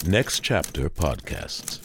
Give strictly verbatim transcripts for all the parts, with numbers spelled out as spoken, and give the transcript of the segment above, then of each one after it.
Next Chapter Podcasts.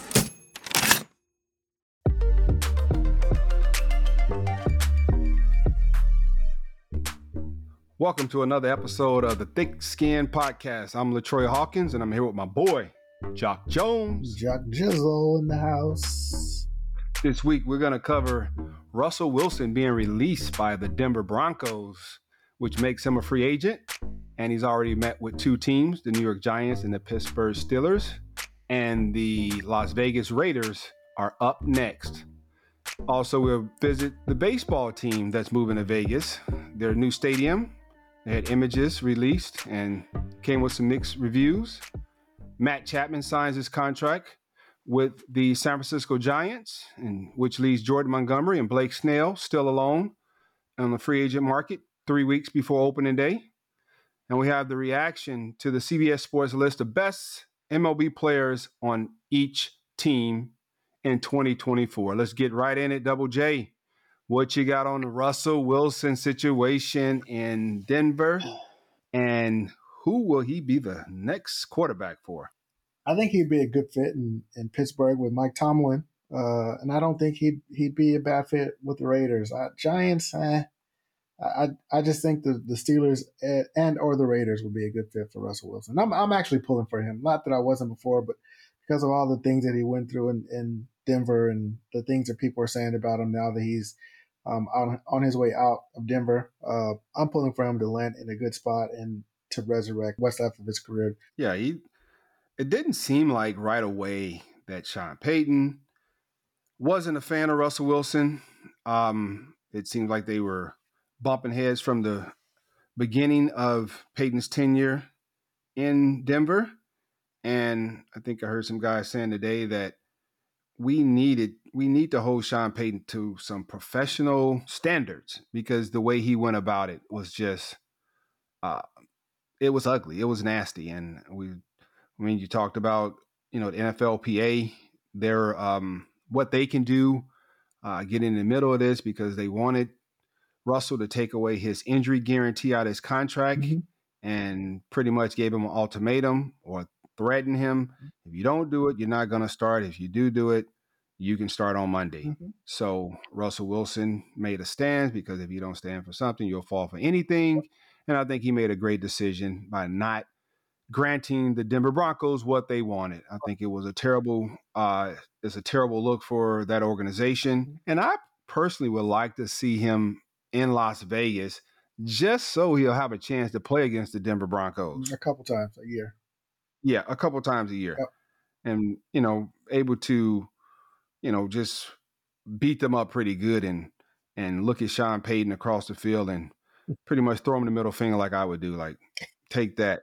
Welcome to another episode of the Thick Skin Podcast. I'm LaTroy Hawkins, and I'm here with my boy, Jock Jones. Jock Jizzle in the house. This week, we're going to cover Russell Wilson being released by the Denver Broncos, which makes him a free agent. And he's already met with two teams, the New York Giants and the Pittsburgh Steelers. And the Las Vegas Raiders are up next. Also, we'll visit the baseball team that's moving to Vegas, their new stadium. They had images released and came with some mixed reviews. Matt Chapman signs his contract with the San Francisco Giants, and which leaves Jordan Montgomery and Blake Snell still alone on the free agent market three weeks before opening day. And we have the reaction to the C B S Sports list of best M L B players on each team in twenty twenty-four. Let's get right in it, Double J. What you got on the Russell Wilson situation in Denver, and who will he be the next quarterback for? I think he'd be a good fit in, in Pittsburgh with Mike Tomlin, uh, and I don't think he'd he'd be a bad fit with the Raiders. Uh, Giants, eh, I I just think the, the Steelers and or the Raiders would be a good fit for Russell Wilson. I'm I'm actually pulling for him. Not that I wasn't before, but because of all the things that he went through in, in Denver and the things that people are saying about him now that he's Um, on, on his way out of Denver. Uh, I'm pulling for him to land in a good spot and to resurrect what's left of his career. Yeah, he. It didn't seem like right away that Sean Payton wasn't a fan of Russell Wilson. Um, it seemed like they were bumping heads from the beginning of Payton's tenure in Denver. And I think I heard some guys saying today that we needed we need to hold Sean Payton to some professional standards, because the way he went about it was just uh, it was ugly. It was nasty. And we I mean you talked about, you know, the N F L P A, their um what they can do, uh, get in the middle of this, because they wanted Russell to take away his injury guarantee out of his contract, mm-hmm. and pretty much gave him an ultimatum or threatened him. If you don't do it, you're not going to start. If you do do it, you can start on Monday. Mm-hmm. So Russell Wilson made a stand, because if you don't stand for something, you'll fall for anything. And I think he made a great decision by not granting the Denver Broncos what they wanted. I think it was a terrible, uh, it's a terrible look for that organization. And I personally would like to see him in Las Vegas, just so he'll have a chance to play against the Denver Broncos. A couple times a year. Yeah, a couple times a year. Yep. And, you know, able to, you know, just beat them up pretty good and and look at Sean Payton across the field and pretty much throw him the middle finger like I would do. Like, take that.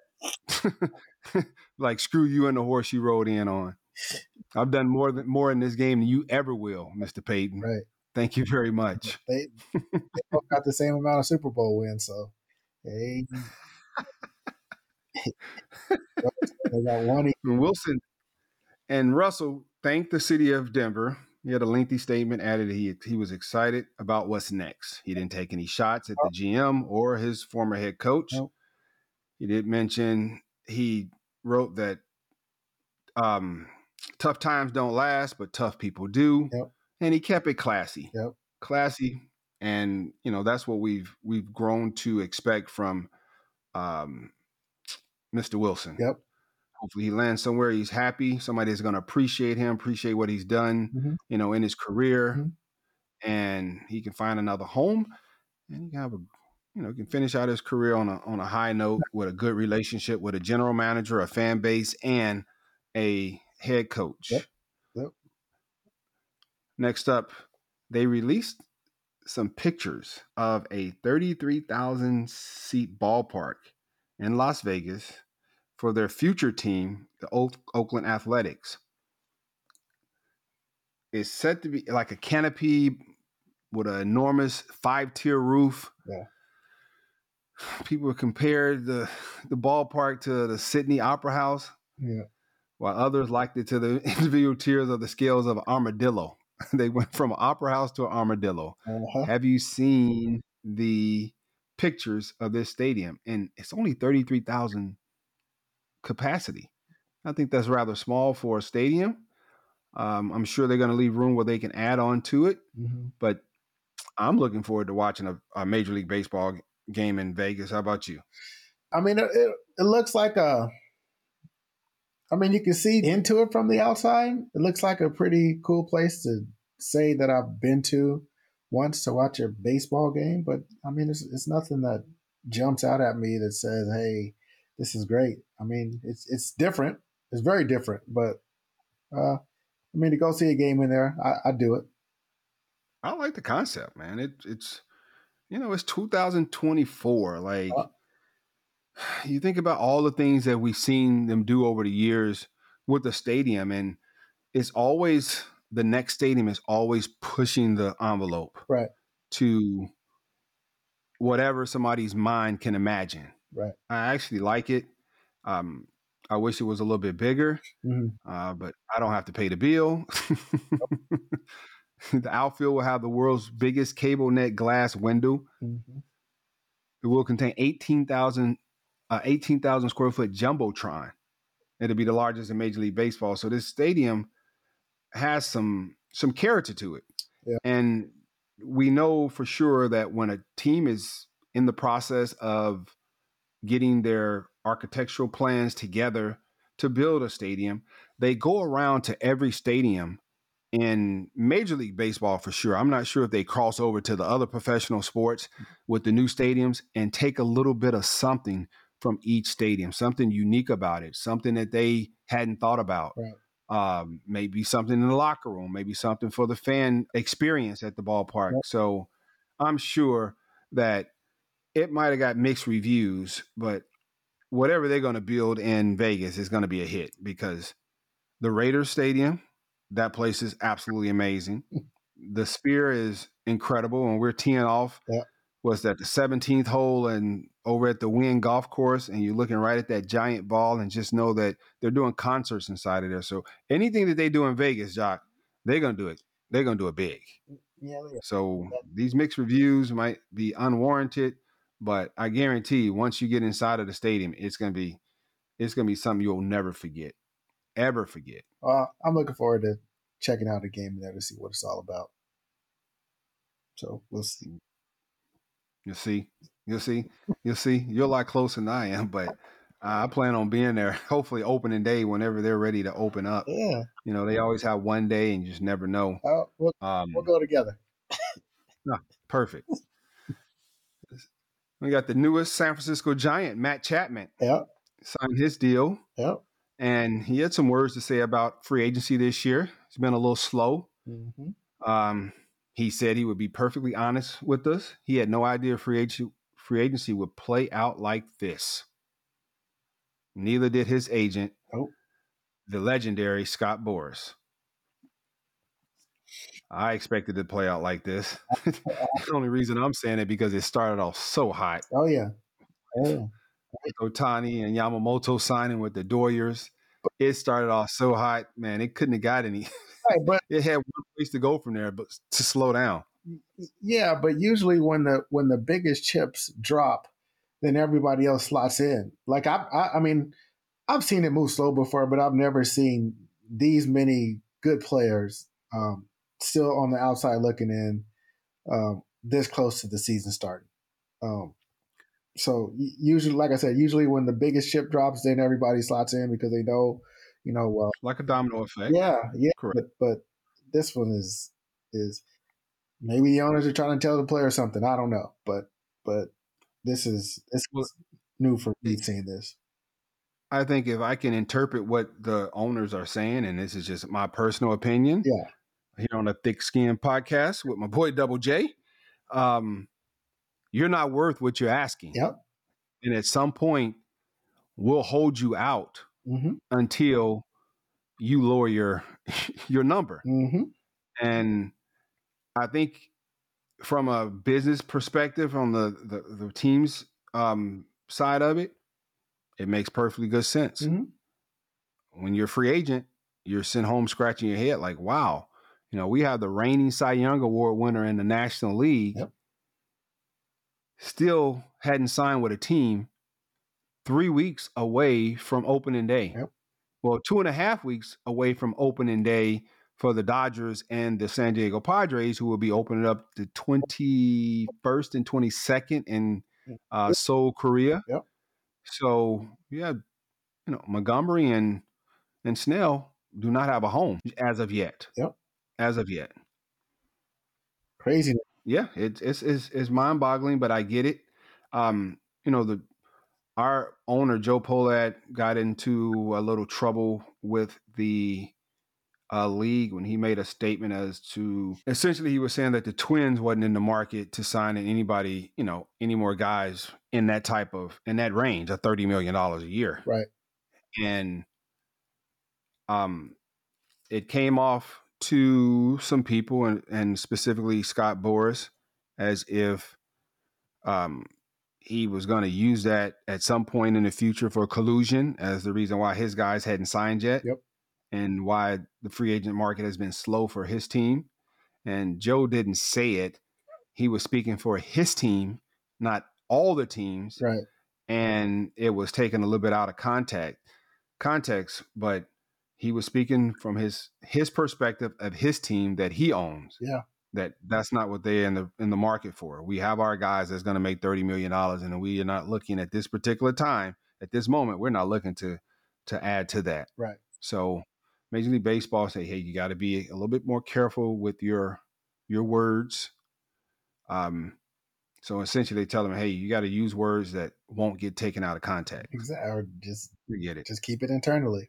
Like, screw you and the horse you rode in on. I've done more than more in this game than you ever will, Mister Payton. Right. Thank you very much. They, they both got the same amount of Super Bowl wins, so hey. They got one. Wilson and Russell thanked the city of Denver. He had a lengthy statement, added he he was excited about what's next. He didn't take any shots at the G M or his former head coach. Nope. He did mention, he wrote that um, tough times don't last, but tough people do. Yep. And he kept it classy. Yep. Classy. And, you know, that's what we've we've grown to expect from um, Mister Wilson. Yep. Hopefully he lands somewhere he's happy. Somebody is going to appreciate him, appreciate what he's done, mm-hmm. you know, in his career, mm-hmm. and he can find another home, and he can have a, you know, can finish out his career on a on a high note with a good relationship with a general manager, a fan base, and a head coach. Yep. Yep. Next up, they released some pictures of a thirty-three thousand seat ballpark in Las Vegas for their future team, the Oakland Athletics. It's said to be like a canopy with an enormous five-tier roof. Yeah. People compared the the ballpark to the Sydney Opera House. Yeah. While others liked it to the individual tiers of the scales of an armadillo. They went from an opera house to an armadillo. Uh-huh. Have you seen the pictures of this stadium? And it's only thirty-three thousand capacity. I think that's rather small for a stadium. Um, I'm sure they're going to leave room where they can add on to it, Mm-hmm. but I'm looking forward to watching a, a Major League Baseball game in Vegas. How about you? I mean, it, it, it looks like a. I mean, you can see into it from the outside. It looks like a pretty cool place to say that I've been to once to watch a baseball game. But I mean, it's it's nothing that jumps out at me that says, "Hey, this is great." I mean, it's it's different. It's very different. But uh, I mean, to go see a game in there, I, I do it. I like the concept, man. It, it's you know, it's two thousand twenty-four. Like, Uh, you think about all the things that we've seen them do over the years with the stadium, and it's always the next stadium is always pushing the envelope right, to whatever somebody's mind can imagine. right. I actually like it. Um, I wish it was a little bit bigger, Mm-hmm. uh, but I don't have to pay the bill. The outfield will have the world's biggest cable net glass window. Mm-hmm. It will contain eighteen thousand uh, eighteen thousand square foot jumbotron. It'll be the largest in Major League Baseball. So this stadium has some some character to it. Yeah. And we know for sure that when a team is in the process of getting their architectural plans together to build a stadium, they go around to every stadium in Major League Baseball for sure. I'm not sure if they cross over to the other professional sports with the new stadiums and take a little bit of something from each stadium, something unique about it, something that they hadn't thought about. Right. Um, maybe something in the locker room, maybe something for the fan experience at the ballpark. Yep. So I'm sure that it might have got mixed reviews, but whatever they're going to build in Vegas is going to be a hit because the Raiders Stadium, that place is absolutely amazing. The Sphere is incredible, and we're teeing off. Yeah. Was that the seventeenth hole and over at the Wynn Golf Course, and you're looking right at that giant ball, and just know that they're doing concerts inside of there. So anything that they do in Vegas, Jock, they're gonna do it. They're gonna do it big. Yeah, yeah. So these mixed reviews might be unwarranted, but I guarantee you, once you get inside of the stadium, it's gonna be it's gonna be something you'll never forget, ever forget. Uh, I'm looking forward to checking out the game there to see what it's all about. So we'll see. You'll see. You'll see. You'll see. You're a lot closer than I am, but uh, I plan on being there. Hopefully, opening day whenever they're ready to open up. Yeah. You know, they always have one day, and you just never know. Uh, we'll, Um, we'll go together. no, perfect. We got the newest San Francisco Giant, Matt Chapman, Yep. signed his deal, Yep. and he had some words to say about free agency this year. It's been a little slow. Mm-hmm. Um, he said he would be perfectly honest with us. He had no idea free agency, free agency would play out like this. Neither did his agent, Nope. the legendary Scott Boras. I expected it to play out like this. The only reason I'm saying it because it started off so hot. Oh yeah. Oh yeah. Otani and Yamamoto signing with the Doyers. It started off so hot, man. It couldn't have got any. Right, but It had one place to go from there, but to slow down. yeah, but usually when the when the biggest chips drop, then everybody else slots in. Like I, I, I mean, I've seen it move slow before, but I've never seen these many good players um, still on the outside looking in, um, this close to the season starting. Um, so usually, like I said, usually when the biggest chip drops, then everybody slots in because they know, you know, well, like a domino effect. yeah, yeah. Correct. But but this one is is maybe the owners are trying to tell the player something. I don't know, but but this is this Well, is new for me seeing this. I think if I can interpret what the owners are saying, and this is just my personal opinion, Yeah, here on the Thick Skin Podcast with my boy Double J, um, you're not worth what you're asking. yep. And at some point, we'll hold you out Mm-hmm. until you lower your your number. Mm-hmm. And I think from a business perspective, on the the, the team's um, side of it, it makes perfectly good sense. Mm-hmm. When you're a free agent, you're sent home scratching your head like, wow, you know, we have the reigning Cy Young Award winner in the National League, Yep. still hadn't signed with a team three weeks away from opening day. Yep. well, two and a half weeks away from opening day for the Dodgers and the San Diego Padres, who will be opening up the twenty-first and twenty-second in uh, Seoul, Korea. Yep. So yeah, you know, Montgomery and and Snell do not have a home as of yet. Yep. As of yet. Crazy. Yeah, it's it's it's, it's mind boggling, but I get it. Um, you know, the our owner Joe Polat got into a little trouble with the uh, league when he made a statement as to essentially he was saying that the Twins wasn't in the market to sign anybody, you know, any more guys in that type of in that range of thirty million dollars a year. Right. And um, it came off to some people and, and specifically Scott Boras as if um, he was going to use that at some point in the future for collusion as the reason why his guys hadn't signed yet. Yep. And why the free agent market has been slow for his team. And Joe didn't say it. He was speaking for his team, not all the teams. Right. And it was taken a little bit out of context, context, but he was speaking from his his perspective of his team that he owns. Yeah. That that's not what they're in the in the market for. We have our guys that's going to make thirty million dollars, and we are not looking at this particular time, at this moment, we're not looking to to add to that. Right. So Major League Baseball say, hey, you got to be a little bit more careful with your your words. Um, so essentially, they tell them, hey, you got to use words that won't get taken out of context. Exactly. Or just You get it. Just keep it internally.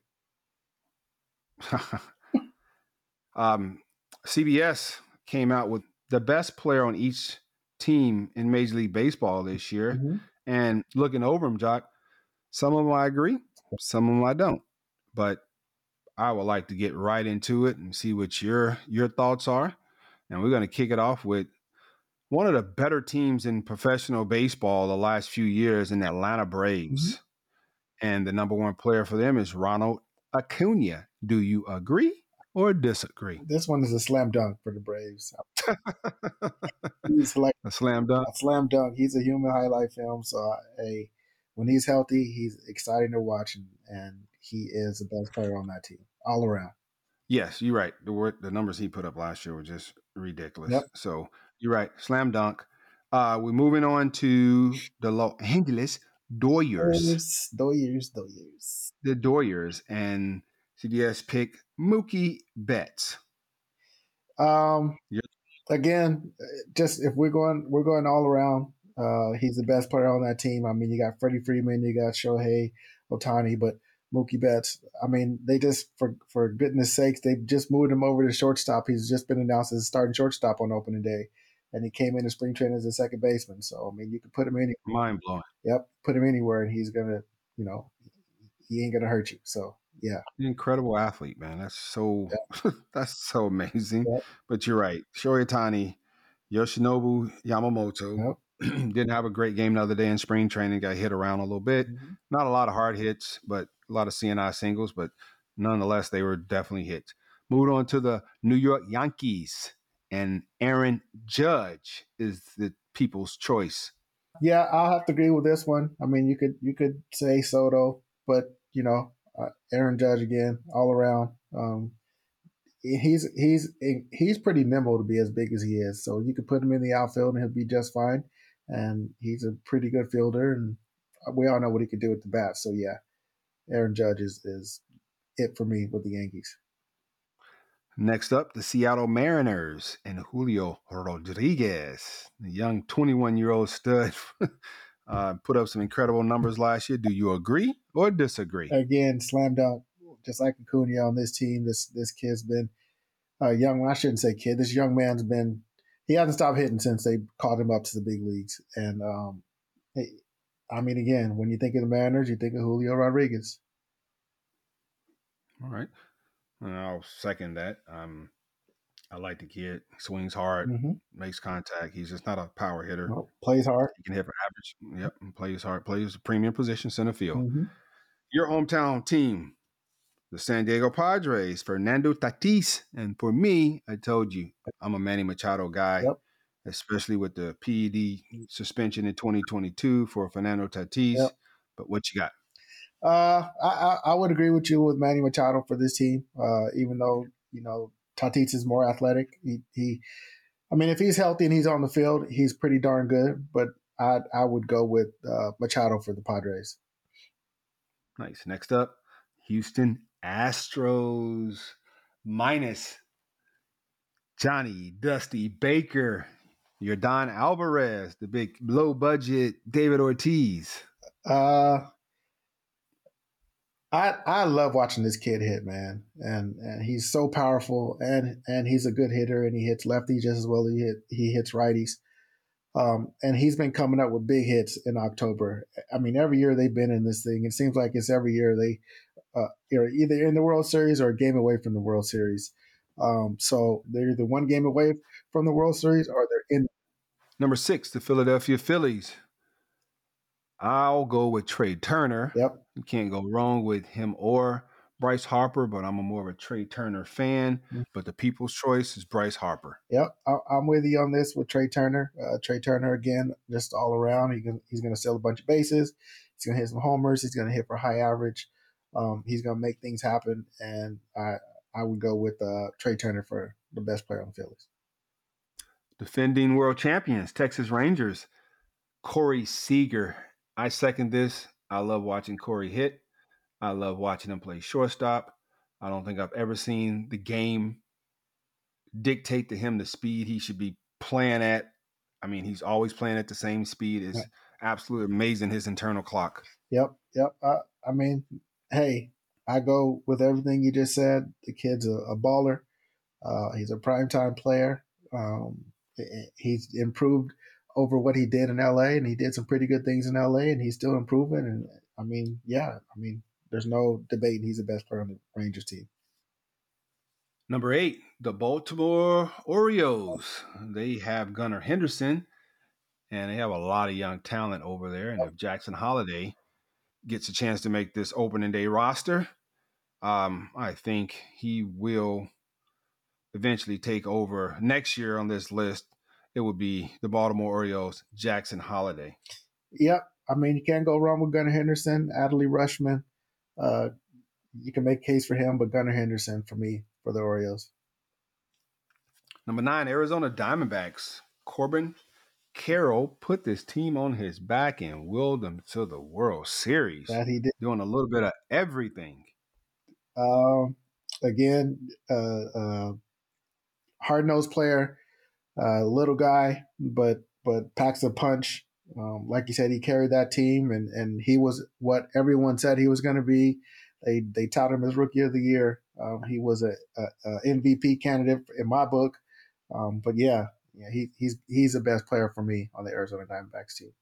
um, C B S came out with the best player on each team in Major League Baseball this year, Mm-hmm. and looking over them, Jock, some of them I agree, some of them I don't, but I would like to get right into it and see what your your thoughts are. And we're going to kick it off with one of the better teams in professional baseball the last few years, in the Atlanta Braves. Mm-hmm. And the number one player for them is Ronald Acuna. Do you agree or disagree? This one is a slam dunk for the Braves. He's like a slam dunk. A slam dunk. He's a human highlight film. So, hey, when he's healthy, he's exciting to watch, and, and he is the best player on that team all around. Yes, you're right. The word, the numbers he put up last year were just ridiculous. Yep. So you're right. Slam dunk. Uh, we're moving on to the Los Angeles Dodgers. Dodgers, Dodgers. The Dodgers, and C D S pick Mookie Betts. Um. Yep. Again, just if we're going, we're going all around. Uh, he's the best player on that team. I mean, you got Freddie Freeman, you got Shohei Ohtani, but Mookie Betts, I mean, they just, for for goodness sakes, they just moved him over to shortstop. He's just been announced as starting shortstop on opening day, and he came into spring training as a second baseman. So, I mean, you can put him anywhere. Mind blowing. Yep, put him anywhere, and he's going to, you know, he ain't going to hurt you. So, yeah. Incredible athlete, man. That's so, yep. That's so amazing. Yep. But you're right. Shohei Ohtani, Yoshinobu Yamamoto, yep. Didn't have a great game the other day in spring training, got hit around a little bit. Mm-hmm. Not a lot of hard hits, but a lot of C N I singles, but nonetheless, they were definitely hits. Moved on to the New York Yankees, and Aaron Judge is the people's choice. Yeah, I'll have to agree with this one. I mean, you could you could say Soto, but you know, uh, Aaron Judge again, all around. Um, he's he's he's pretty nimble to be as big as he is, so you could put him in the outfield and he'll be just fine. And he's a pretty good fielder, and we all know what he could do with the bat. So yeah, Aaron Judge is is it for me with the Yankees. Next up, the Seattle Mariners and Julio Rodriguez, the young twenty-one-year-old stud, uh, put up some incredible numbers last year. Do you agree or disagree? Again, slam dunk, just like Acuna on this team. This this kid's been uh, young. I shouldn't say kid. This young man's been. He hasn't stopped hitting since they called him up to the big leagues. And um, hey, I mean, again, when you think of the Mariners, you think of Julio Rodriguez. All right. And I'll second that. Um, I like the kid. Swings hard, mm-hmm. makes contact. He's just not a power hitter. Well, plays hard. He can hit for average. Yep, and plays hard. Plays a premium position center field. Mm-hmm. Your hometown team, the San Diego Padres, Fernando Tatis. And for me, I told you, I'm a Manny Machado guy, yep. especially with the P E D suspension in twenty twenty-two for Fernando Tatis. Yep. But what you got? Uh, I, I I would agree with you with Manny Machado for this team. Uh, even though you know Tatis is more athletic, he, he I mean, if he's healthy and he's on the field, he's pretty darn good. But I I would go with uh, Machado for the Padres. Nice. Next up, Houston Astros minus Johnny Dusty Baker, your Don Alvarez, the big low budget David Ortiz. Uh, I I love watching this kid hit, man, and and he's so powerful, and and he's a good hitter, and he hits lefties just as well as he hit he hits righties. Um, and he's been coming up with big hits in October. I mean, every year they've been in this thing. It seems like it's every year they uh, are either in the World Series or a game away from the World Series. Um, so they're either one game away from the World Series or they're in. Number six, the Philadelphia Phillies. I'll go with Trey Turner. Yep. You can't go wrong with him or Bryce Harper, but I'm a more of a Trey Turner fan. Mm-hmm. But the people's choice is Bryce Harper. Yep, I, I'm with you on this with Trey Turner. Uh, Trey Turner, again, just all around. He can, he's going to steal a bunch of bases. He's going to hit some homers. He's going to hit for high average. Um, he's going to make things happen. And I I would go with uh, Trey Turner for the best player on the Phillies. Defending world champions, Texas Rangers, Corey Seager. I second this. I love watching Corey hit. I love watching him play shortstop. I don't think I've ever seen the game dictate to him the speed he should be playing at. I mean, he's always playing at the same speed. It's Right. absolutely amazing, his internal clock. Yep, yep. I, I mean, hey, I go with everything you just said. The kid's a, a baller. Uh, he's a primetime player. Um, he's improved over what he did in L A, and he did some pretty good things in L A, and he's still improving. And I mean, yeah, I mean, there's no debate. He's the best player on the Rangers team. Number eight, the Baltimore Orioles. They have Gunnar Henderson, and they have a lot of young talent over there. And if Jackson Holiday gets a chance to make this opening day roster, um, I think he will eventually take over next year on this list. It would be the Baltimore Orioles, Jackson Holiday. Yep. I mean, you can't go wrong with Gunnar Henderson, Adley Rushman. Uh, you can make a case for him, but Gunnar Henderson for me, for the Orioles. Number nine, Arizona Diamondbacks. Corbin Carroll put this team on his back and willed them to the World Series. That he did. Doing a little bit of everything. Um, again, uh, uh, hard-nosed player, uh, little guy, but but packs a punch. Um, like you said, he carried that team, and, and he was what everyone said he was going to be. They they touted him as Rookie of the Year. Um, he was a, a, a M V P candidate in my book. Um, but yeah, yeah, he, he's he's the best player for me on the Arizona Diamondbacks team.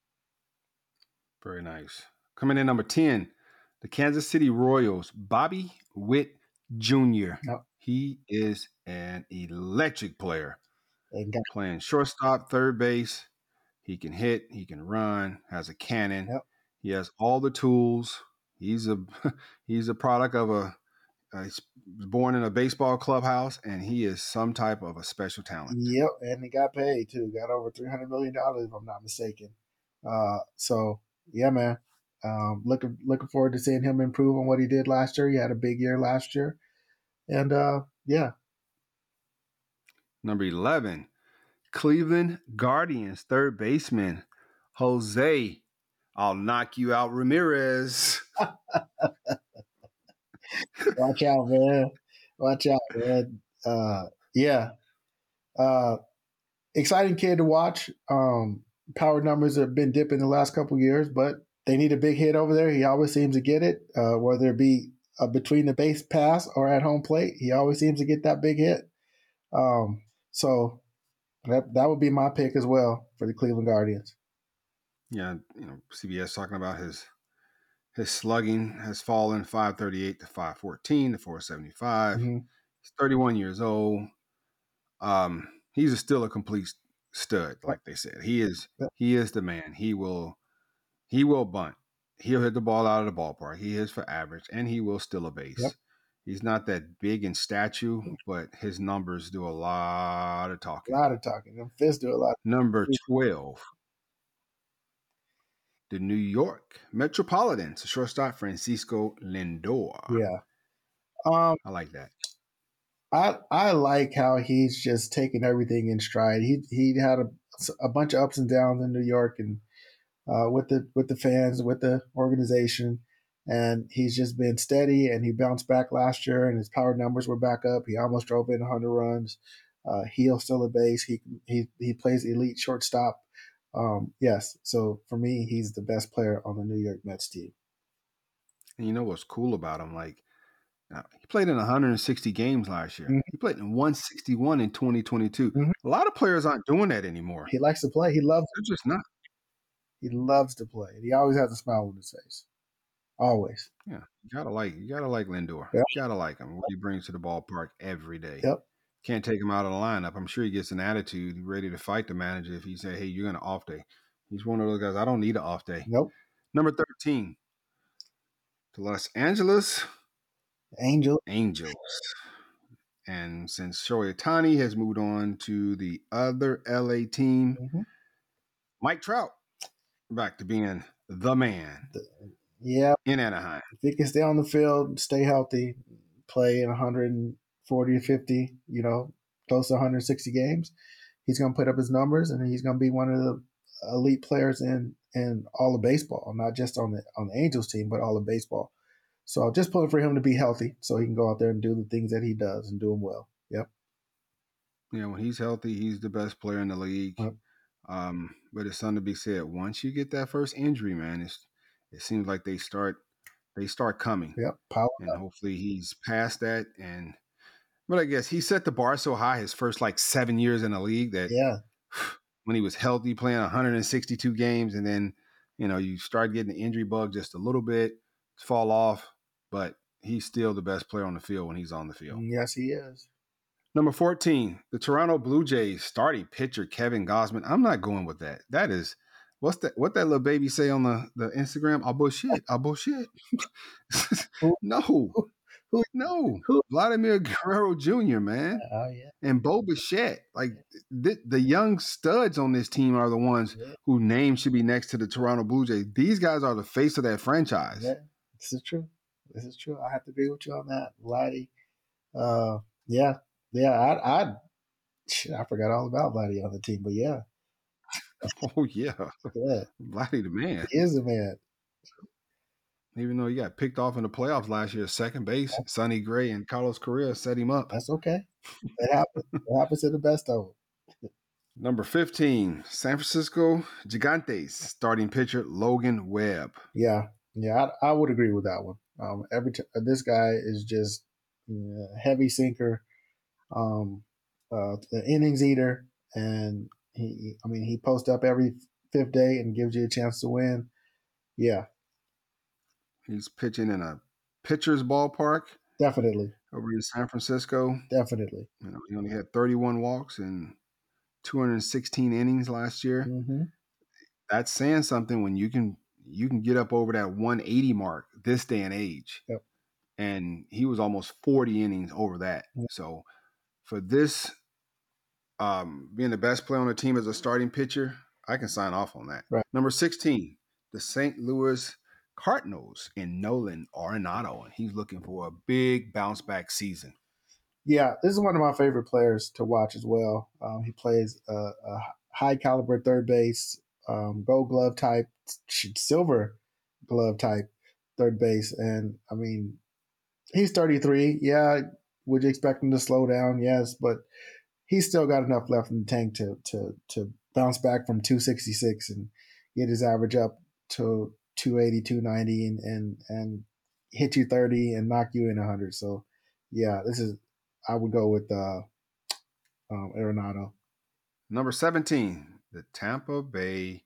Very nice. Coming in number ten, the Kansas City Royals, Bobby Witt Junior Yep. He is an electric player. Got, playing shortstop, third base. He can hit, he can run, has a cannon. Yep. He has all the tools. He's a he's a product of a uh, he's born in a baseball clubhouse, and he is some type of a special talent. Yep, and he got paid too. Got over three hundred million dollars, if I'm not mistaken. Uh, so yeah, man. Um, looking looking forward to seeing him improve on what he did last year. He had a big year last year, and uh, yeah. Number eleven, Cleveland Guardians third baseman Jose, I'll knock you out, Ramirez. Watch out, man. Watch out, man. Uh, yeah. Uh, exciting kid to watch. Um, power numbers have been dipping the last couple of years, but they need a big hit over there. He always seems to get it, uh, whether it be uh, between the base pass or at home plate. He always seems to get that big hit. Um, so that that would be my pick as well for the Cleveland Guardians. Yeah, you know, C B S talking about his his slugging has fallen five thirty-eight to five fourteen to four seventy-five. Mm-hmm. He's thirty-one years old. Um, he's a, still a complete stud, like they said. He is he is the man. He will he will bunt. He'll hit the ball out of the ballpark. He hits for average, and he will steal a base. Yep. He's not that big in stature, but his numbers do a lot of talking. A lot of talking. Them fists do a lot. Number twelve. the New York Metropolitans, shortstop Francisco Lindor. Yeah. Um, I like that. I I like how he's just taking everything in stride. He he had a, a bunch of ups and downs in New York and uh, with the with the fans, with the organization, and he's just been steady. And he bounced back last year, and his power numbers were back up. He almost drove in one hundred runs. Uh, he'll steal a base. He he he plays elite shortstop. Um, yes, so for me, he's the best player on the New York Mets team. And you know what's cool about him? Like, uh, he played in one hundred sixty games last year. Mm-hmm. He played in one sixty-one in twenty twenty-two. Mm-hmm. A lot of players aren't doing that anymore. He likes to play. He loves. They're just not. He loves to play. He always has a smile on his face. Always. Yeah, you gotta like you gotta like Lindor. Yep. You gotta like him. What he brings to the ballpark every day. Yep. Can't take him out of the lineup. I'm sure he gets an attitude, ready to fight the manager if he say, "Hey, you're gonna off day." He's one of those guys. I don't need an off day. Nope. Number thirteen, the Los Angeles Angel. Angels. And since Shohei Ohtani has moved on to the other L A team, Mm-hmm. Mike Trout back to being the man. Yeah. In Anaheim. If he can stay on the field, stay healthy, play in one forty to fifty, you know, close to one hundred sixty games, he's going to put up his numbers, and he's going to be one of the elite players in, in all of baseball, not just on the on the Angels team, but all of baseball. So just pulling for him to be healthy so he can go out there and do the things that he does and do them well. Yep. Yeah, when he's healthy, he's the best player in the league. Yep. Um, but it's something to be said. Once you get that first injury, man, it's it seems like they start they start coming. Yep. Power and up. hopefully he's past that. And but I guess he set the bar so high his first like seven years in the league that Yeah. when he was healthy, playing one hundred sixty-two games, and then you know you start getting the injury bug just a little bit, fall off, but he's still the best player on the field when he's on the field. Yes, he is. Number fourteen, the Toronto Blue Jays starting pitcher Kevin Gausman. I'm not going with that. That is, what's that? What that little baby say on the, the Instagram? I'll bullshit. I'll bullshit. no, Who? no. Who? Vladimir Guerrero Junior, man. Oh, yeah. And Bo Bichette. Like the, the young studs on this team are the ones Yeah. whose names should be next to the Toronto Blue Jays. These guys are the face of that franchise. Yeah, this is true. This is true. I have to agree with you on that, Vladdy. Uh, yeah, yeah. I, I, shit, I forgot all about Vladdy on the team, but yeah, Oh yeah, yeah, Vladdy the man. he is a man. Even though he got picked off in the playoffs last year, second base, Sonny Gray and Carlos Correa set him up. That's okay. It happens. It happens to the best of them. Number fifteen, San Francisco Gigantes starting pitcher Logan Webb. Yeah, yeah. I, I would agree with that one. Um, every t- this guy is just you know, heavy sinker, um, uh, the innings eater, and he. I mean, he posts up every fifth day and gives you a chance to win. Yeah, He's pitching in a pitcher's ballpark definitely, over in San Francisco. definitely. You know, he only had thirty-one walks and two hundred sixteen innings last year. Mm-hmm. That's saying something when you can you can get up over that one eighty mark this day and age. Yep. And he was almost forty innings over that. Yep. So for this um, being the best player on the team as a starting pitcher, I can sign off on that. Right. Number sixteen, the Saint Louis Cardinals in Nolan Arenado, and he's looking for a big bounce back season. Yeah, this is one of my favorite players to watch as well. Um, he plays a, a high caliber third base, um, gold glove type, silver glove type third base. And I mean, he's thirty-three. Yeah, would you expect him to slow down? Yes, but he's still got enough left in the tank to to to bounce back from two sixty-six and get his average up to two eighty, two ninety, and and, and hit you thirty and knock you in one hundred. So, yeah, this is I would go with uh, um, Arenado. Number seventeen, the Tampa Bay.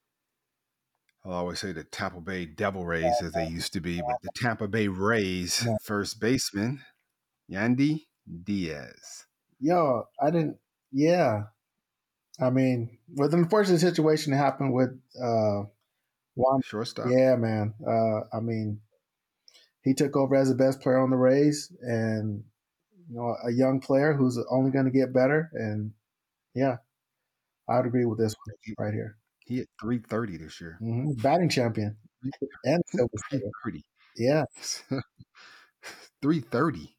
I'll always say the Tampa Bay Devil Rays as they used to be, but the Tampa Bay Rays Yeah. first baseman, Yandy Diaz. Yo, I didn't. Yeah, I mean, with an unfortunate situation that happened with uh, Juan. Shortstop. Yeah, man. Uh, I mean, he took over as the best player on the Rays, and you know, a young player who's only going to get better. And yeah, I'd agree with this one right here. He hit three thirty this year. Mm-hmm. Batting champion and silver three slugger. thirty. Yeah. three thirty.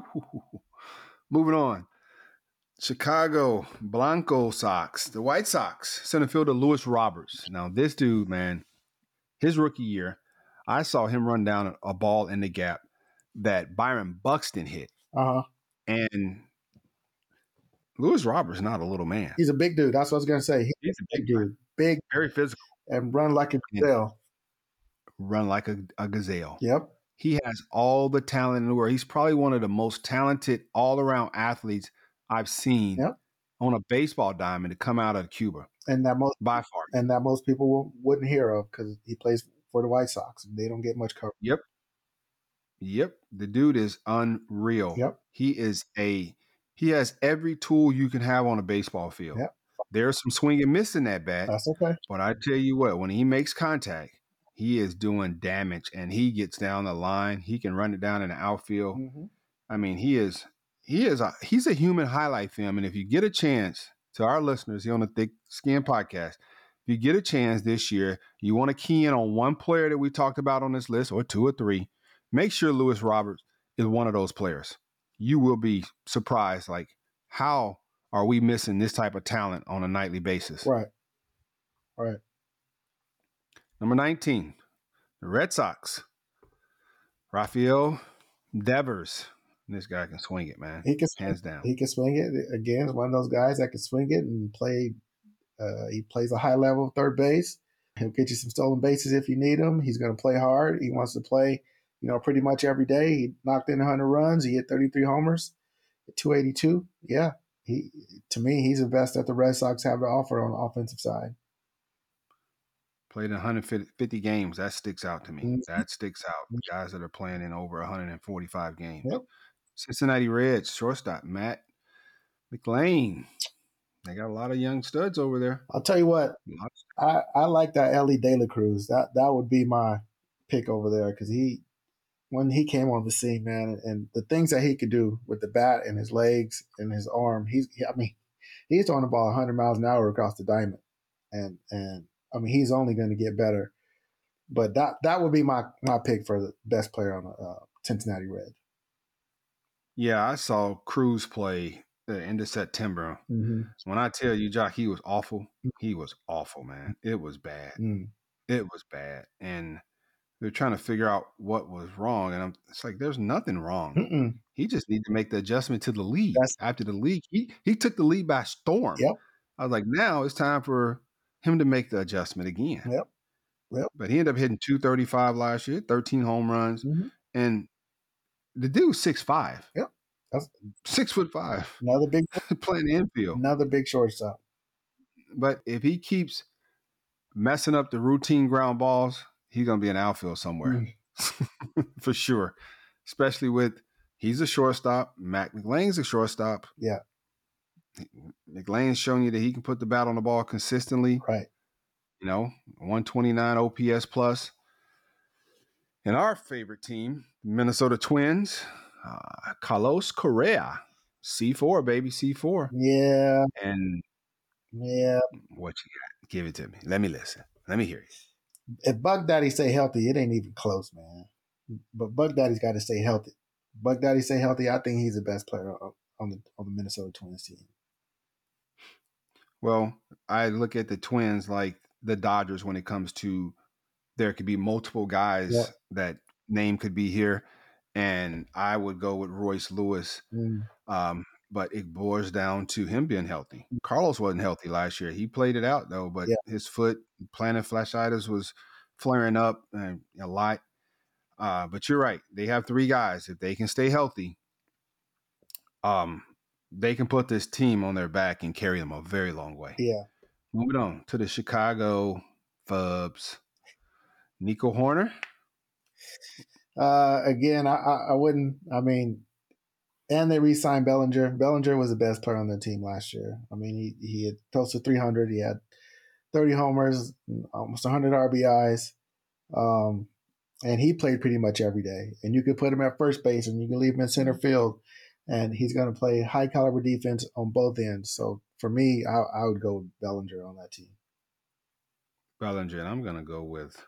Moving on. Chicago Blanco Sox, the White Sox, center fielder Lewis Roberts. Now, this dude, man, his rookie year, I saw him run down a ball in the gap that Byron Buxton hit. Uh-huh. And Lewis Roberts not a little man. He's a big dude. That's what I was going to say. He's, He's a big dude. Big. Very physical. And run like a gazelle. Run like a, a gazelle. Yep. He has all the talent in the world. He's probably one of the most talented all-around athletes I've seen yep. on a baseball diamond to come out of Cuba. And that most by far. And that most people will, wouldn't hear of because he plays for the White Sox. They don't get much coverage. Yep. Yep. The dude is unreal. Yep. He is a he has every tool you can have on a baseball field. Yep. There's some swing and miss in that bat. That's okay. But I tell you what, when he makes contact, he is doing damage and he gets down the line. He can run it down in the outfield. Mm-hmm. I mean, he is he is a he's a human highlight film. And if you get a chance, to our listeners here on the Thick Skin Podcast, if you get a chance this year, you want to key in on one player that we talked about on this list, or two or three, make sure Lewis Roberts is one of those players. You will be surprised, like, how are we missing this type of talent on a nightly basis? Right. Right. Number nineteen, the Red Sox. Rafael Devers. This guy can swing it, man. He can hands down. He can swing it. Again, he's one of those guys that can swing it and play. Uh, he plays a high level of third base. He'll get you some stolen bases if you need him. He's going to play hard. He wants to play, you know, pretty much every day. He knocked in one hundred runs. He hit thirty-three homers, two eighty-two. Yeah, he to me, he's the best that the Red Sox have to offer on the offensive side. Played in one hundred fifty games. That sticks out to me. Mm-hmm. That sticks out. Guys that are playing in over one hundred forty-five games. Yep. Cincinnati Reds, shortstop, Matt McLain. They got a lot of young studs over there. I'll tell you what, I, I like that Ellie De La Cruz. That that would be my pick over there because he, when he came on the scene, man, and the things that he could do with the bat and his legs and his arm, he's, I mean, he's throwing the ball one hundred miles an hour across the diamond. And, and I mean, he's only going to get better. But that that would be my, my pick for the best player on the uh, Cincinnati Reds. Yeah, I saw Cruz play the end of September. Mm-hmm. When I tell you, Jock, he was awful. He was awful, man. It was bad. Mm. It was bad. And they're trying to figure out what was wrong. And I'm, it's like, there's nothing wrong. Mm-mm. He just needs to make the adjustment to the league. That's- After the league, he, he took the league by storm. Yep. I was like, now it's time for him to make the adjustment again. Yep. Yep. But he ended up hitting two thirty-five last year, thirteen home runs. Mm-hmm. And the dude's six five. Yep. That's Six foot five. another big Playing the infield. another big shortstop. But if he keeps messing up the routine ground balls, he's gonna be in outfield somewhere. Mm. For sure. Especially with he's a shortstop. Mac McLain's a shortstop. Yeah. McLain's showing you that he can put the bat on the ball consistently. Right. You know, one twenty-nine O P S plus. And our favorite team, Minnesota Twins, uh, Carlos Correa, C four, baby, C four. Yeah. And yeah, what you got? Give it to me. Let me listen. Let me hear you. If Buck Daddy stay healthy, it ain't even close, man. But Buck Daddy's got to stay healthy. Buck Daddy stay healthy. I think he's the best player on the on the Minnesota Twins team. Well, I look at the Twins like the Dodgers when it comes to there could be multiple guys yep. that name could be here, and I would go with Royce Lewis. Mm. Um, but it boils down to him being healthy. Carlos wasn't healthy last year. He played it out though, but yeah. his foot, plantar fasciitis, was flaring up and a lot. Uh, but you're right. They have three guys. If they can stay healthy, um, they can put this team on their back and carry them a very long way. Yeah. Moving on to the Chicago Fubs. Nico Hoerner. Uh, again, I, I, I wouldn't. I mean, and they re-signed Bellinger. Bellinger was the best player on the team last year. I mean, he he had close to three hundred. He had thirty homers, almost one hundred R B Is. Um, and he played pretty much every day. And you could put him at first base, and you can leave him in center field, and he's going to play high caliber defense on both ends. So for me, I, I would go with Bellinger on that team. Bellinger, and I'm gonna go with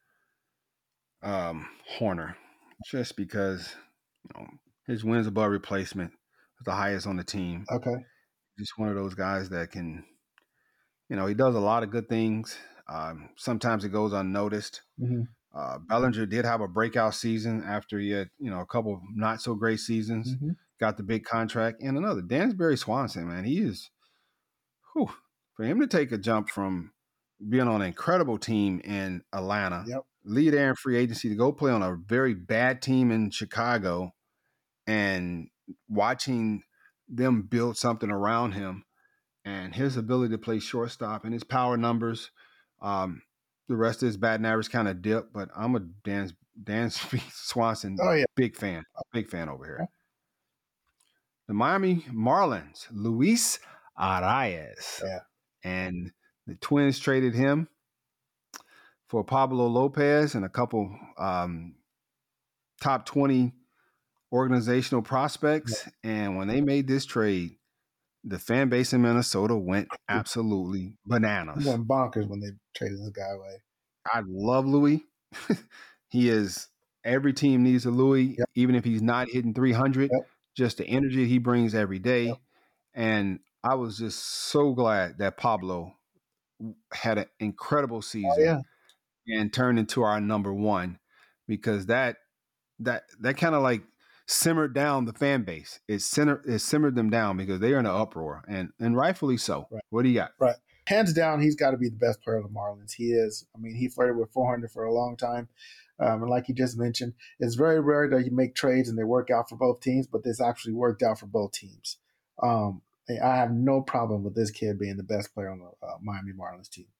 um, Horner, just because you know his wins above replacement is the highest on the team. Okay. Just one of those guys that can, you know, he does a lot of good things. Um, sometimes it goes unnoticed. Mm-hmm. Uh, Bellinger did have a breakout season after he had, you know, a couple of not so great seasons. Mm-hmm. Got the big contract, and another Dansbury Swanson, man, he is, whew, for him to take a jump from being on an incredible team in Atlanta, Yep. lead there in free agency to go play on a very bad team in Chicago, and watching them build something around him and his ability to play shortstop and his power numbers. Um, the rest of his batting average kind of dipped, but I'm a Dan Dan Swanson Oh yeah. big fan, big fan over here. The Miami Marlins, Luis Arias, Yeah. and the Twins traded him for Pablo Lopez and a couple um, top twenty organizational prospects. Yeah. And when they made this trade, the fan base in Minnesota went absolutely bananas. Went bonkers when they traded this guy away. I love Louis. He is every team needs a Louis, yep. Even if he's not hitting three hundred. Yep. Just the energy he brings every day. Yep. And I was just so glad that Pablo had an incredible season oh, yeah. and turned into our number one, because that that that kind of like simmered down the fan base. It center it simmered them down because they are in an uproar, and and rightfully so. Right. What do you got? Right. Hands down, he's got to be the best player of the Marlins. He is. I mean, he flirted with four hundred for a long time. Um, and like you just mentioned, it's very rare that you make trades and they work out for both teams, but this actually worked out for both teams. Um, I have no problem with this kid being the best player on the uh, Miami Marlins team.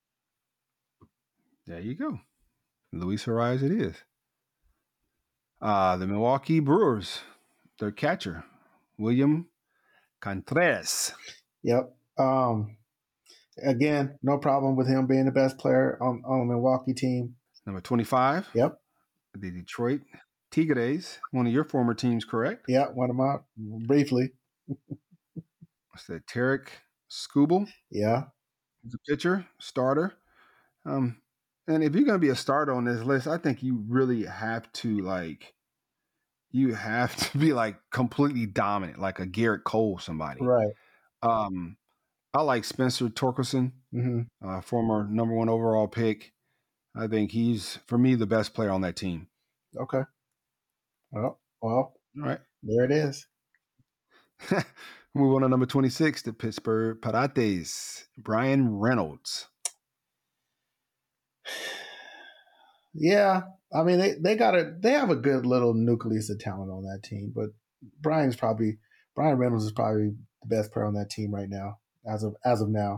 There you go. Luis Arias it is. Uh, the Milwaukee Brewers, their catcher, William Contreras. Yep. Um, again, no problem with him being the best player on, on the Milwaukee team. Number twenty-five. Yep. The Detroit Tigres, one of your former teams, correct? Yeah, one of my, briefly. What's that? Tarek Skubal. Yeah. He's a pitcher, starter. Um, and if you're going to be a starter on this list, I think you really have to, like, you have to be, like, completely dominant, like a Garrett Cole somebody. Right. Um, I like Spencer Torkelson, mm-hmm. uh, former number one overall pick. I think he's, for me, the best player on that team. Okay. Well, well, all right. There it is. Move on to number twenty-six, the Pittsburgh Pirates, Brian Reynolds. Yeah, I mean they they got a they have a good little nucleus of talent on that team, but Brian's probably Brian Reynolds is probably the best player on that team right now, as of as of now.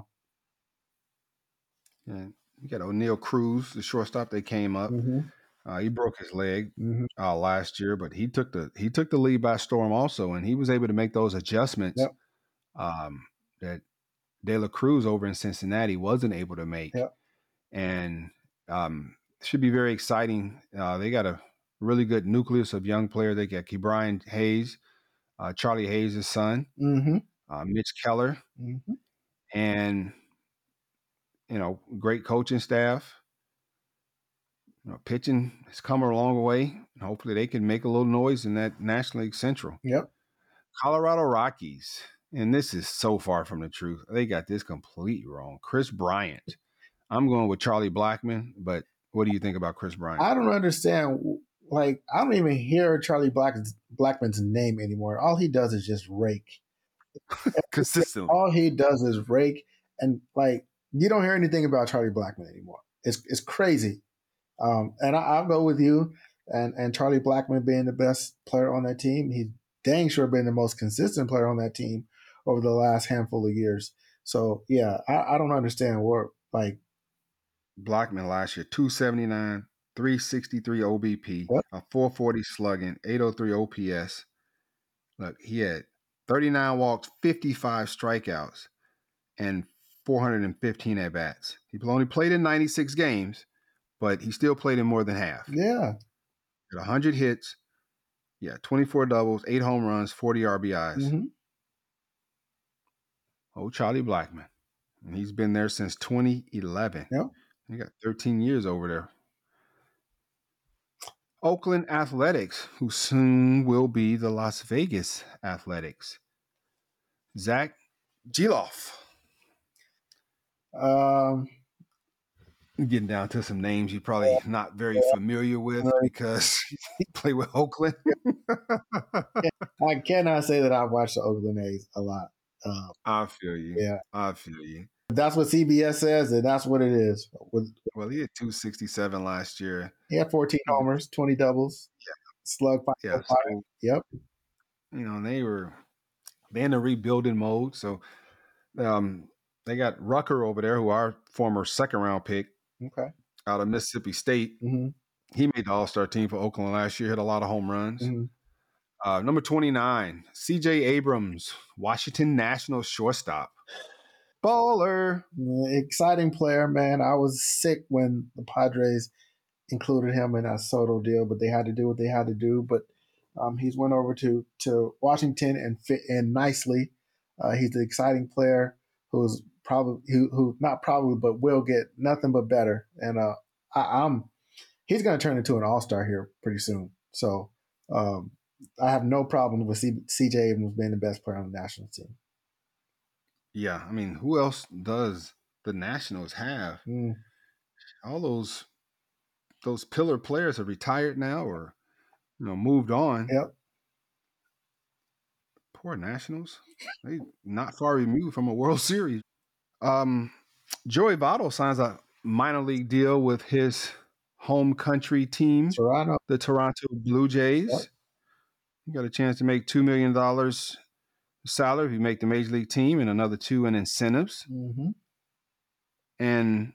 And you got O'Neal Cruz, the shortstop that came up. Mm-hmm. Uh, he broke his leg mm-hmm. uh, last year, but he took the he took the lead by storm also, and he was able to make those adjustments yep. um, that De La Cruz over in Cincinnati wasn't able to make. Yep. And um, should be very exciting. Uh, they got a really good nucleus of young players. They got Ke'Bryan Hayes, uh, Charlie Hayes' son, mm-hmm. uh, Mitch Keller, mm-hmm. and you know, great coaching staff. You know, pitching has come a long way. Hopefully, they can make a little noise in that National League Central. Yep. Colorado Rockies, and this is so far from the truth. They got this completely wrong. Chris Bryant. I'm going with Charlie Blackmon, but what do you think about Chris Bryant? I don't understand. Like, I don't even hear Charlie Blackmon's, Blackmon's name anymore. All he does is just rake. Consistently. All he does is rake, and like you don't hear anything about Charlie Blackmon anymore. It's it's crazy. Um, and I, I'll go with you. And and Charlie Blackmon being the best player on that team, he's dang sure been the most consistent player on that team over the last handful of years. So yeah, I, I don't understand what like Blackmon last year, two seventy-nine, three sixty-three O B P, yep. a four forty slugging, eight oh three O P S. Look, he had thirty-nine walks, fifty-five strikeouts, and four hundred fifteen at bats. He only played in ninety-six games, but he still played in more than half. Yeah. Had one hundred hits, yeah, twenty-four doubles, eight home runs, forty R B Is. Mm-hmm. Oh, Charlie Blackmon. And he's been there since twenty eleven. Yep. You got thirteen years over there. Oakland Athletics, who soon will be the Las Vegas Athletics. Zach Geloff. Um, Getting down to some names you're probably not very familiar with because you play with Oakland. I cannot say that I've watched the Oakland A's a lot. Um, I feel you. Yeah. I feel you. If that's what C B S says, and that's what it is. With, Well, he had two sixty-seven last year. he had fourteen homers, twenty doubles, yeah. slug five. Yeah, five. so, Yep. You know, they were they in a rebuilding mode. So um, they got Rucker over there, who our former second round pick. Okay. Out of Mississippi State. Mm-hmm. He made the All-Star team for Oakland last year, hit a lot of home runs. Mm-hmm. Uh, number twenty-nine, C J Abrams, Washington Nationals shortstop. Baller. Exciting player, man. I was sick when the Padres included him in that Soto deal, but they had to do what they had to do. But um, he's went over to, to Washington and fit in nicely. Uh, he's an exciting player who's probably who, who not probably but will get nothing but better. And uh, I, I'm he's going to turn into an all-star here pretty soon. So um, I have no problem with C, C.J. Abrams being the best player on the national team. Yeah, I mean, who else does the Nationals have? Mm. All those those pillar players are retired now or you know moved on. Yep. Poor Nationals. They not far removed from a World Series. Um, Joey Votto signs a minor league deal with his home country team, Toronto. the Toronto Blue Jays. Yep. You got a chance to make two million dollars salary if you make the major league team and another two in incentives. Mm-hmm. And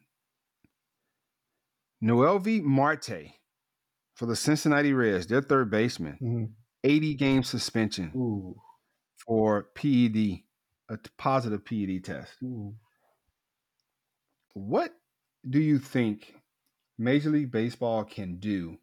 Noelvi Marte for the Cincinnati Reds, their third baseman, mm-hmm. eighty game suspension Ooh. for P E D, a positive P E D test. Ooh. What do you think Major League Baseball can do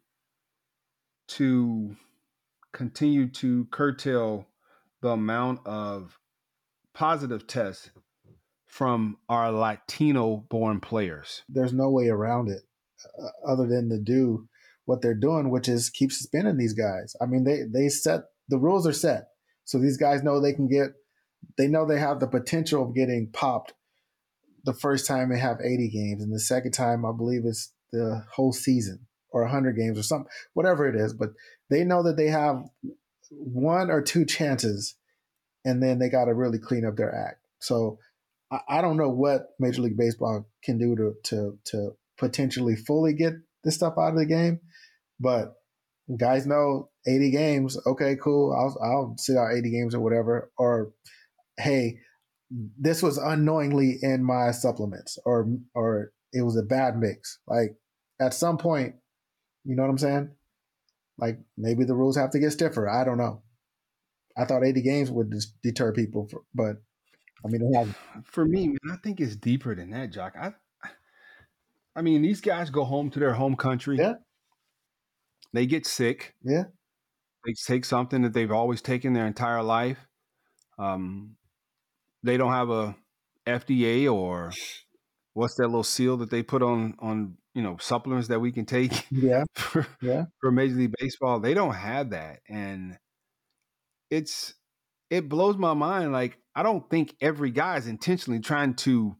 to continue to curtail the amount of positive tests from our Latino-born players? There's no way around it uh, other than to do what they're doing, which is keep suspending these guys. I mean, they they set the rules are set, so these guys know they can get. They know they have the potential of getting popped the first time they have eighty games, and the second time I believe it's the whole season or one hundred games or something, whatever it is. But they know that they have one or two chances, and then they got to really clean up their act. So I, I don't know what Major League Baseball can do to to to potentially fully get this stuff out of the game, but guys know eighty games. Okay, cool. I'll I'll sit out eighty games or whatever. Or hey, this was unknowingly in my supplements, or or it was a bad mix. Like at some point, you know what I'm saying? Like maybe the rules have to get stiffer. I don't know. I thought eighty games would deter people, for, but I mean, it hasn't. For me, man, I think it's deeper than that, Jock. I, I mean, these guys go home to their home country. Yeah. They get sick. Yeah. They take something that they've always taken their entire life. Um, they don't have a F D A or what's that little seal that they put on on you know supplements that we can take. Yeah. For, yeah. for Major League Baseball, they don't have that, and it's it blows my mind. Like I don't think every guy is intentionally trying to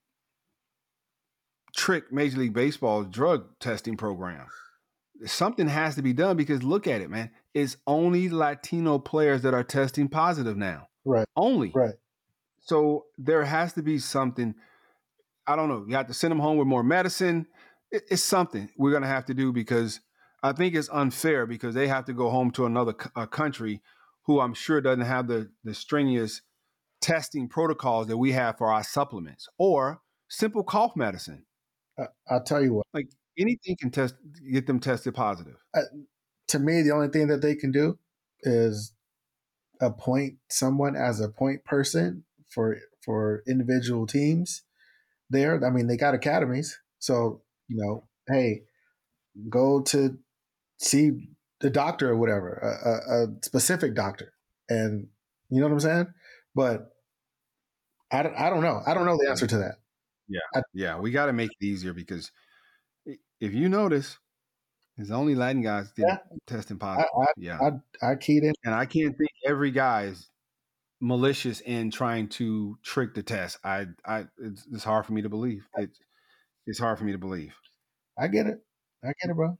trick Major League Baseball's drug testing program. Something has to be done because look at it, man. It's only Latino players that are testing positive now. Right. Only. Right. So there has to be something. I don't know. You have to send them home with more medicine. It, it's something we're going to have to do because I think it's unfair because they have to go home to another a country who I'm sure doesn't have the, the strenuous testing protocols that we have for our supplements or simple cough medicine. I, I'll tell you what. Like anything can test, get them tested positive. Uh, to me, the only thing that they can do is appoint someone as a point person for for individual teams there. I mean, they got academies. So, you know, hey, go to see the doctor or whatever, a, a, a specific doctor. And you know what I'm saying? But I don't, I don't know. I don't know the answer to that. Yeah, I, yeah, we got to make it easier because if you notice, it's only Latin guys didn't yeah, testing I, positive. I, Yeah, I, I keyed in. and I can't think every guy is malicious in trying to trick the test. I, I, it's, it's hard for me to believe. It, it's hard for me to believe. I get it. I get it, bro.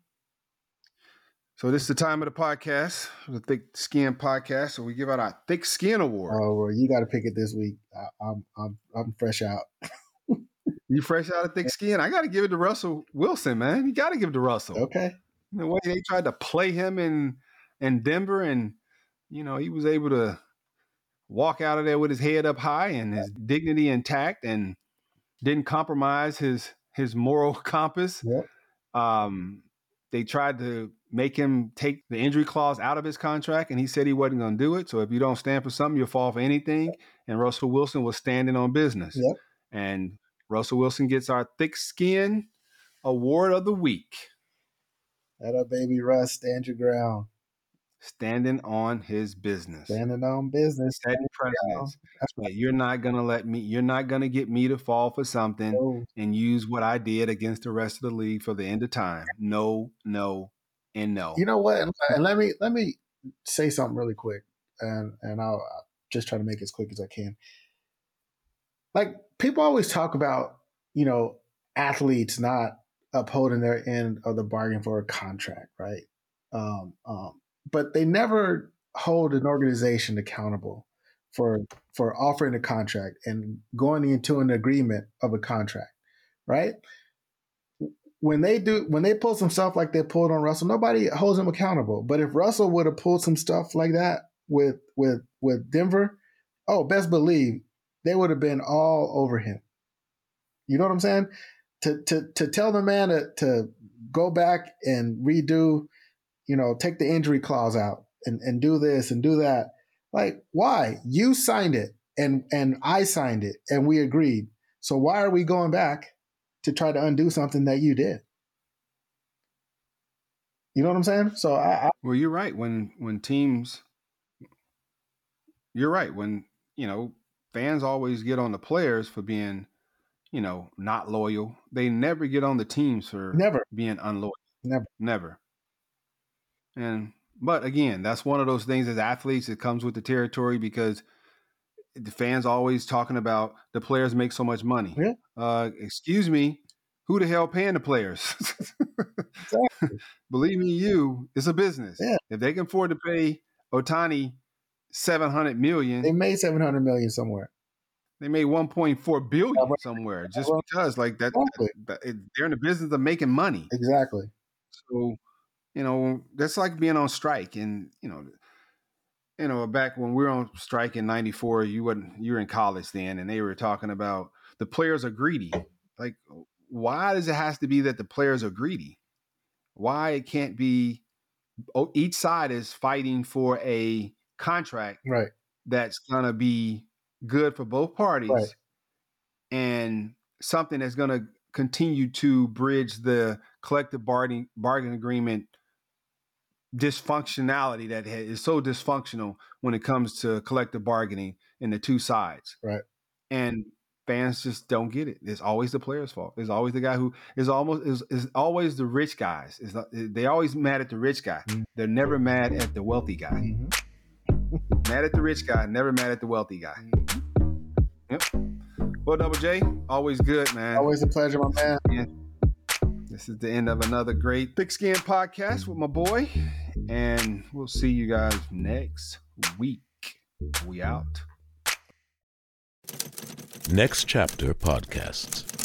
So this is the time of the podcast, the Thick Skin Podcast. So we give out our Thick Skin Award. Oh, well, you got to pick it this week. I, I'm, I'm, I'm fresh out. You fresh out of thick skin? I got to give it to Russell Wilson, man. You got to give it to Russell. Okay. The way they tried to play him in in Denver, and you know he was able to walk out of there with his head up high and his dignity intact, and didn't compromise his his moral compass. Yep. Um, they tried to make him take the injury clause out of his contract, and he said he wasn't going to do it. So if you don't stand for something, you'll fall for anything. And Russell Wilson was standing on business. Yep. And Russell Wilson gets our Thick Skin Award of the Week. That up, baby Russ. Stand your ground. Standing on his business. Standing on business. Setting precedence. That's right. You're not gonna let me. You're not gonna get me to fall for something No. and use what I did against the rest of the league for the end of time. No, no, and no. You know what? And let me let me say something really quick, and and I'll just try to make it as quick as I can. Like, people always talk about, you know, athletes not upholding their end of the bargain for a contract, right? Um, um, but they never hold an organization accountable for for offering a contract and going into an agreement of a contract, right? When they do, when they pull some stuff like they pulled on Russell, nobody holds them accountable. But if Russell would have pulled some stuff like that with with with Denver, oh, best believe they would have been all over him. You know what I'm saying? To to to tell the man to, to go back and redo, you know, take the injury clause out and, and do this and do that. Like, why? You signed it and and I signed it and we agreed. So why are we going back to try to undo something that you did? You know what I'm saying? So I, I well, you're right. When when teams, you're right. When, you know, fans always get on the players for being, you know, not loyal. They never get on the teams for never being unloyal. Never. Never. And but again, that's one of those things as athletes, it comes with the territory because the fans always talking about the players make so much money. Yeah. Uh, excuse me, who the hell paying the players? Exactly. Believe me, you, it's a business. Yeah. If they can afford to pay Ohtani seven hundred million, They made seven hundred million somewhere. They made one point four billion Yeah, right. somewhere just Right. because, like that, Exactly. that- that- they're in the business of making money. Exactly. So, you know, that's like being on strike, and you know, you know, back when we were on strike in ninety-four, you wasn't you were in college then, and they were talking about the players are greedy. Like, why does it have to be that the players are greedy? Why it can't be? Oh, each side is fighting for a contract Right. that's gonna be good for both parties, Right. and something that's gonna continue to bridge the collective bargaining bargaining agreement dysfunctionality that is so dysfunctional when it comes to collective bargaining in the two sides. Right. And fans just don't get it. It's always the player's fault. It's always the guy who is almost is, is always the rich guys. Is they always mad at the rich guy. Mm-hmm. They're never mad at the wealthy guy. Mm-hmm. Mad at the rich guy, never mad at the wealthy guy. Yep. Well, Double J, always good, man. Always a pleasure, my man. Yeah. This is the end of another great Thick Skin podcast with my boy. And we'll see you guys next week. We out. Next Chapter Podcasts.